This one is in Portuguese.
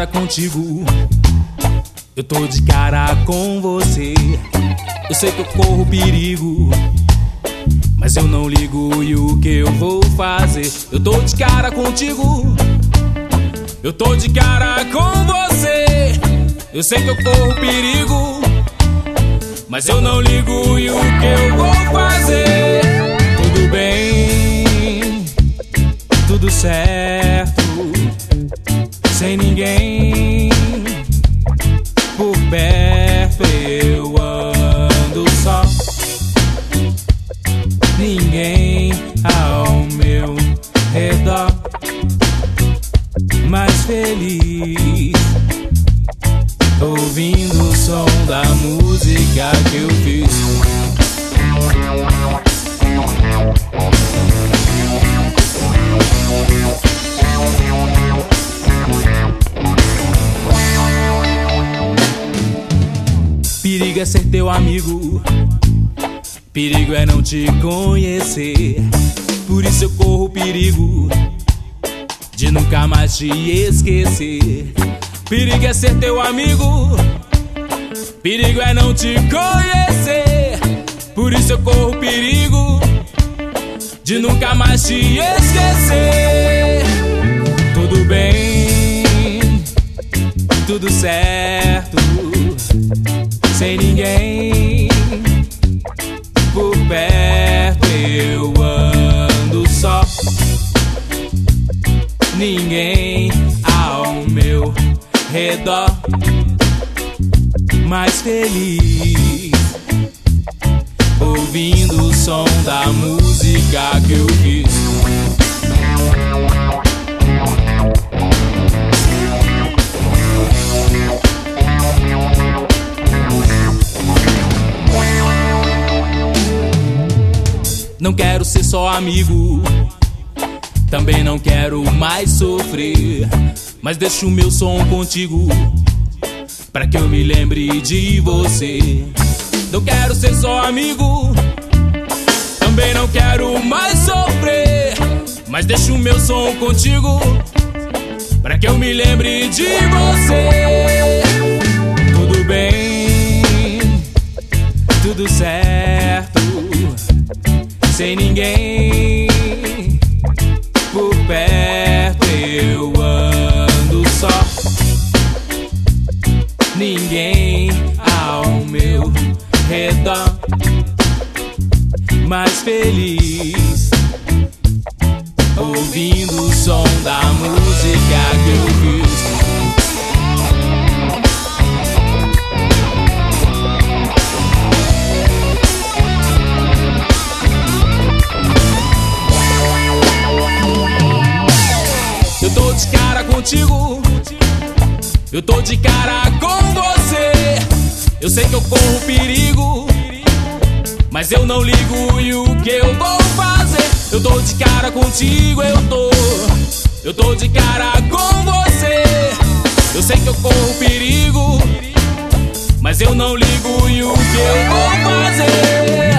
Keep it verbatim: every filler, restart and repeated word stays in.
contigo, eu tô de cara com você. Eu sei que eu corro perigo, mas eu não ligo, e o que eu vou fazer? Eu tô de cara contigo, eu tô de cara com você. Eu sei que eu corro perigo, mas eu não ligo, e o que eu vou fazer? Tudo bem, tudo certo, sem ninguém por perto, eu ando só, ninguém ao meu redor, mais feliz, ouvindo o som da música que eu fiz. Perigo é ser teu amigo, perigo é não te conhecer. Por isso eu corro perigo de nunca mais te esquecer. Perigo é ser teu amigo, perigo é não te conhecer. Por isso eu corro perigo de nunca mais te esquecer. Tudo bem, tudo certo, sem ninguém por perto, eu ando só, ninguém ao meu redor, mais feliz, ouvindo o som da música que eu fiz. Não quero ser só amigo, também não quero mais sofrer, mas deixo o meu som contigo, pra que eu me lembre de você. Não quero ser só amigo, também não quero mais sofrer, mas deixo o meu som contigo, pra que eu me lembre de você. Tudo bem, tudo certo, sem ninguém por perto, eu ando só, ninguém ao meu redor, mais feliz, ouvindo o som da música que eu fiz. Eu tô de cara contigo, eu tô de cara com você. Eu sei que eu corro perigo, mas eu não ligo, e o que eu vou fazer? Eu tô de cara contigo, eu tô, eu tô de cara com você. Eu sei que eu corro perigo, mas eu não ligo, e o que eu vou fazer?